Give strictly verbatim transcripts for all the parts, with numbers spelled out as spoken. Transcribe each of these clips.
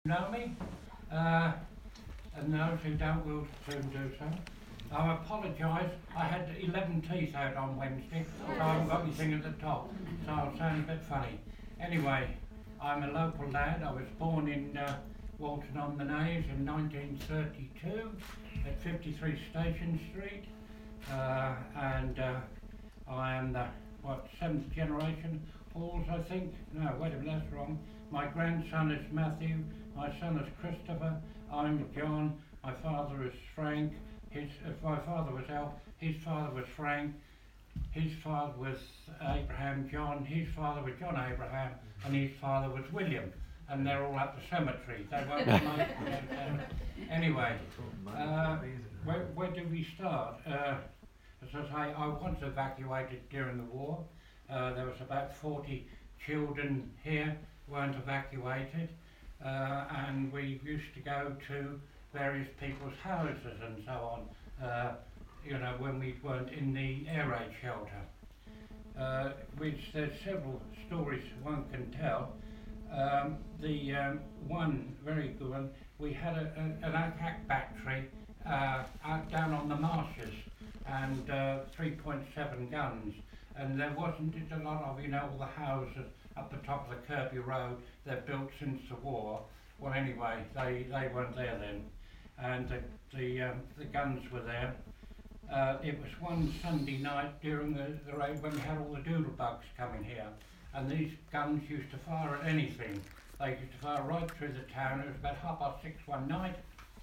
Know me, uh, and those who don't will soon do so. I apologise, I had eleven teeth out on Wednesday, so I haven't got anything at the top, so I'll sound a bit funny. Anyway, I'm a local lad. I was born in uh, Walton-on-the-Naze in nineteen thirty-two at fifty-three Station Street, uh, and uh, I am the, what, seventh generation Halls, I think? No, wait a minute, that's wrong. My grandson is Matthew, my son is Christopher, I'm John, my father is Frank, his, uh, my father was Al, his father was Frank, his father was Abraham John, his father was John Abraham, and his father was William. And they're all at the cemetery. They won't make it. Anyway, uh, where, where do we start? Uh, as I say, I was evacuated during the war. Uh, there was about forty children here weren't evacuated, uh, and we used to go to various people's houses and so on, uh, you know, when we weren't in the air raid shelter. Uh, which there's several stories one can tell. Um, the um, one very good one, we had a, a, an A C A C battery uh, out down on the marshes, and uh, three point seven guns, and there wasn't a lot of, you know, all the houses up the top of the Kirby Road, they're built since the war. Well, anyway, they, they weren't there then, and the, the, um, the guns were there. Uh, it was one Sunday night during the, the raid when we had all the doodlebugs coming here, and these guns used to fire at anything. They used to fire right through the town. It was about half past six one night,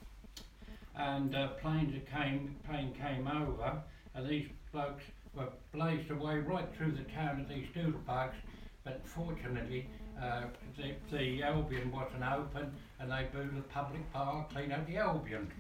and uh, planes that came, plane came over, and these blokes were blazed away right through the town of these doodlebugs. But fortunately, uh, the, the Albion wasn't open, and they blew the public bar, clean out the Albion.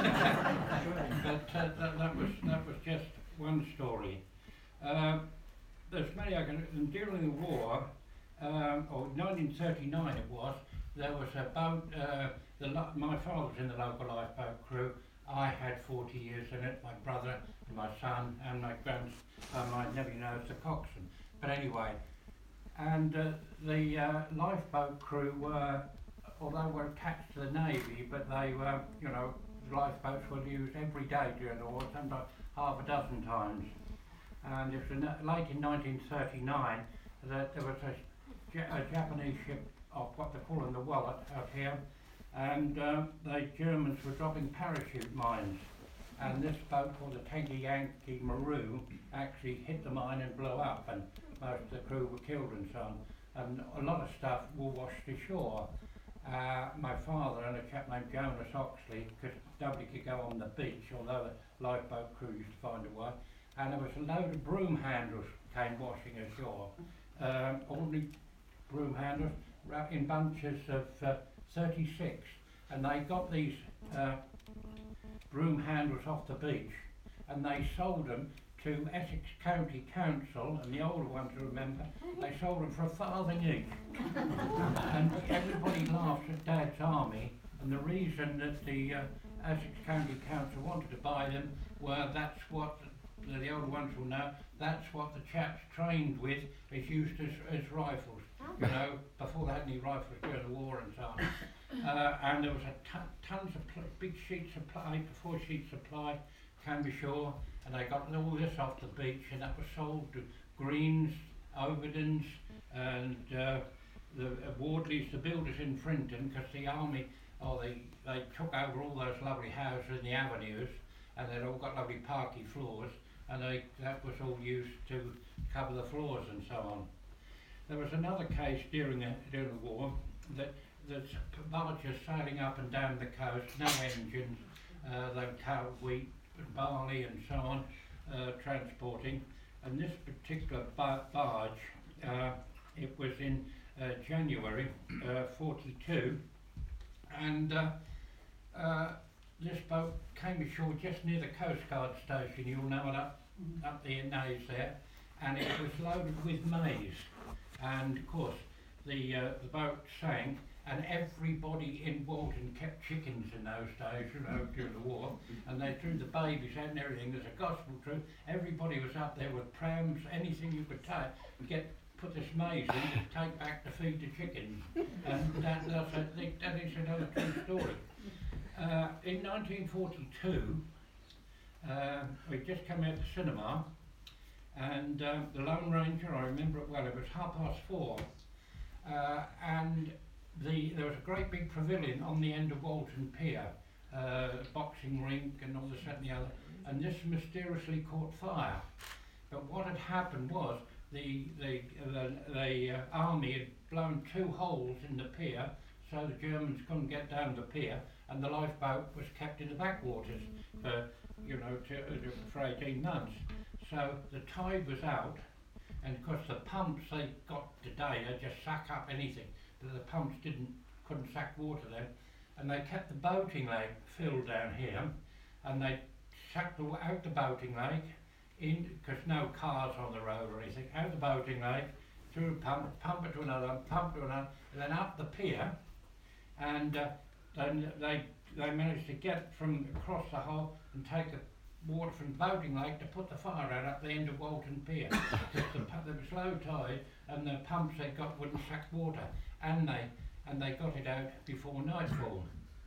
but uh, that, that was that was just one story. Uh, there's many I can. And during the war, um, or nineteen thirty-nine it was, there was a boat. Uh, the my father was in the local lifeboat crew. I had forty years in it. My brother and my son and my grand, uh, my nephew knows the coxswain. But anyway. And uh, the uh, lifeboat crew were, although were attached to the Navy, but they were, you know, lifeboats were used every day during the war, sometimes half a dozen times. And it was in, late in nineteen thirty-nine that there was a, a Japanese ship of what they call in the Wallet out here, and uh, the Germans were dropping parachute mines. And this boat called the Tengi Yankee Maru actually hit the mine and blew up, and most of the crew were killed and so on. And a lot of stuff were washed ashore. Uh, my father and a chap named Jonas Oxley, because nobody could go on the beach, although the lifeboat crew used to find a way, and there was a load of broom handles came washing ashore. Um, ordinary broom handles in bunches of uh, thirty-six, and they got these uh, broom handles off the beach, and they sold them to Essex County Council, and the older ones remember, they sold them for a farthing each. And everybody laughed at Dad's army, and the reason that the uh, Essex County Council wanted to buy them were that's what, the, the older ones will know, that's what the chaps trained with is used as, as rifles, you know, before they had any rifles during the war and so on. Uh, and there was a ton, tons of pl big sheets of ply, four sheets of ply, Canby Shore, and they got all this off the beach, and that was sold to Greens, Overdens, and uh, the uh, Wardleys, the builders in Frinton, because the army, oh, they, they took over all those lovely houses in the avenues, and they'd all got lovely parquet floors, and they, that was all used to cover the floors and so on. There was another case during the, during the war that the barges sailing up and down the coast, no engines, uh, they carried wheat, barley and so on, uh, transporting, and this particular bar barge, uh, it was in uh, January uh, forty-two, and uh, uh, this boat came ashore just near the Coast Guard station, you'll know it up, up the Naze there, and it was loaded with maize, and of course the, uh, the boat sank, and everybody in Walton kept chickens in those days, you know, during the war, and they threw the babies out and everything. There's a gospel truth. Everybody was up there with prams, anything you could take, get put this maize in to take back to feed the chickens. And that, that's a, that is another true story. Uh, in nineteen forty-two, uh, we just come out of the cinema, and um, the Lone Ranger, I remember it well, it was half past four, uh, and the, there was a great big pavilion on the end of Walton Pier, uh, boxing rink and all this that and the other, and this mysteriously caught fire. But what had happened was the, the, the, the uh, army had blown two holes in the pier so the Germans couldn't get down the pier, and the lifeboat was kept in the backwaters for, you know, to, uh, for eighteen months. So the tide was out, and of course the pumps they got today, they just suck up anything, but the pumps didn't, couldn't suck water then, and they kept the boating lake filled down here, and they sucked the, out the boating lake, in, because no cars on the road or anything, out the boating lake, through a pump, pump it to another, pump to another, and then up the pier, and uh, then they, they managed to get from across the hole and take the water from Boating Lake to put the fire out up the end of Walton Pier, because the, there was low tide and the pumps they got wouldn't suck water, and they and they got it out before nightfall.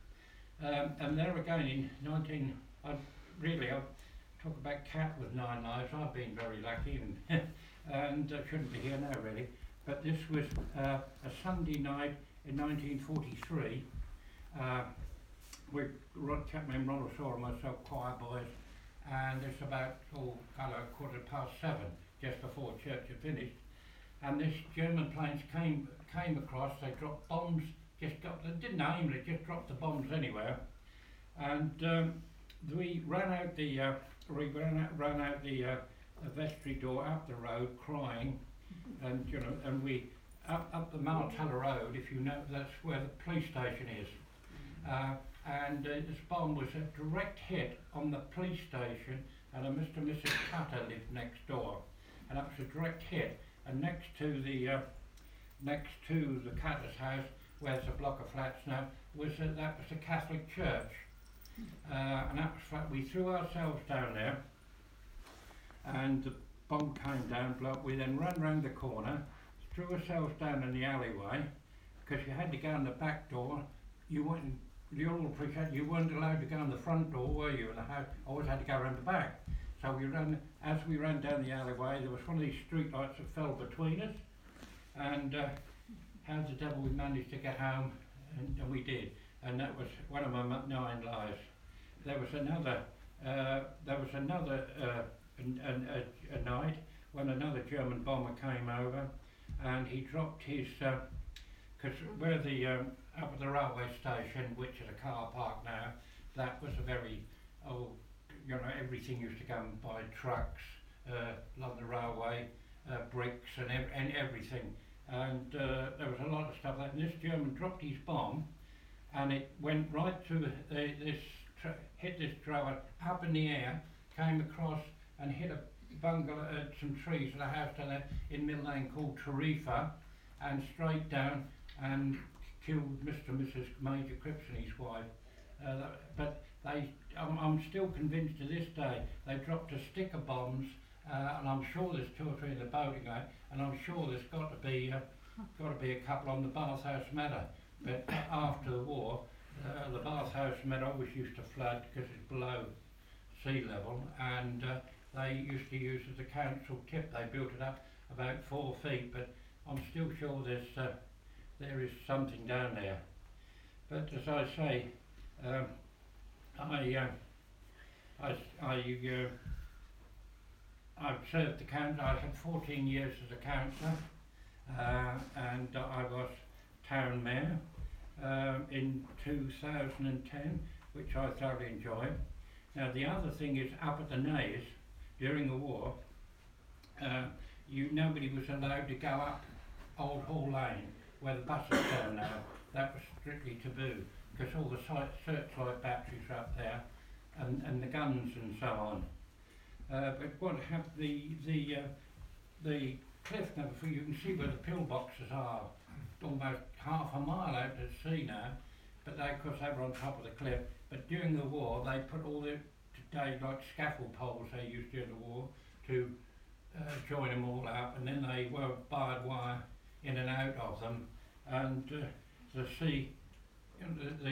Um, and there again in nineteen, I really I talk about cat with nine lives. I've been very lucky, and and I shouldn't be here now really. But this was uh, a Sunday night in nineteen forty-three. Uh, we Rod Chapman, Ronald Shaw and myself, choir boys, and it's about oh, kind of quarter past seven, just before church had finished, and this German planes came came across. They dropped bombs, just got, they didn't aim, they just dropped the bombs anywhere, and um, we ran out the uh, we ran out, ran out the uh, vestry door up the road, crying, and you know, and we up up the Martella Road. If you know, that's where the police station is. Uh, and uh, this bomb was a direct hit on the police station, and a Mister and Missus Cutter lived next door, and that was a direct hit. And next to the uh, next to the Cutter's house, where there's a block of flats now, was uh, that was the Catholic church, uh, and that was we threw ourselves down there, and the bomb came down, blew up. We then ran round the corner, threw ourselves down in the alleyway, because you had to go in the back door. You wouldn't. You all appreciate you weren't allowed to go in the front door, were you? And the house always had to go around the back. So we ran, as we ran down the alleyway, there was one of these street lights that fell between us, and uh, how the devil we managed to get home, and, and we did. And that was one of my nine lives. There was another, uh, there was another uh, an, an, a, a night when another German bomber came over, and he dropped his. Uh, Because where the um, up at the railway station, which is a car park now, that was a very oh, you know, everything used to come by trucks uh, along the railway, uh, bricks and, ev and everything, and uh, there was a lot of stuff. And this German dropped his bomb, and it went right through the, this tra hit this trailer up in the air, came across and hit a bungalow, uh, some trees at a house down there in Mill Lane called Tarifa, and straight down, and killed Mister and Missus Major Cripps and his wife. Uh, but they, I'm, I'm still convinced to this day, they dropped a stick of bombs, uh, and I'm sure there's two or three in the boating lane, and I'm sure there's got to be uh, got to be a couple on the Bathhouse Meadow. But after the war, uh, the Bathhouse Meadow always used to flood because it's below sea level, and uh, they used to use as a council tip. They built it up about four feet, but I'm still sure there's uh, there is something down there. But as I say, um, I, uh, I, I, uh, I've served the council. I had fourteen years as a councillor, uh, and uh, I was town mayor um, in two thousand ten, which I thoroughly enjoyed. Now the other thing is, up at the Naze during the war, uh, you nobody was allowed to go up Old Hall Lane, where the buses turn now. That was strictly taboo, because all the searchlight batteries are up there, and, and the guns and so on. Uh, but what happened, the the uh, the cliff now, you can see where the pillboxes are, almost half a mile out at sea now. But they, of course, they were on top of the cliff. But during the war, they put all the today like scaffold poles they used during the war to uh, join them all up, and then they were barbed wire in and out of them, and uh, the sea, you know, the,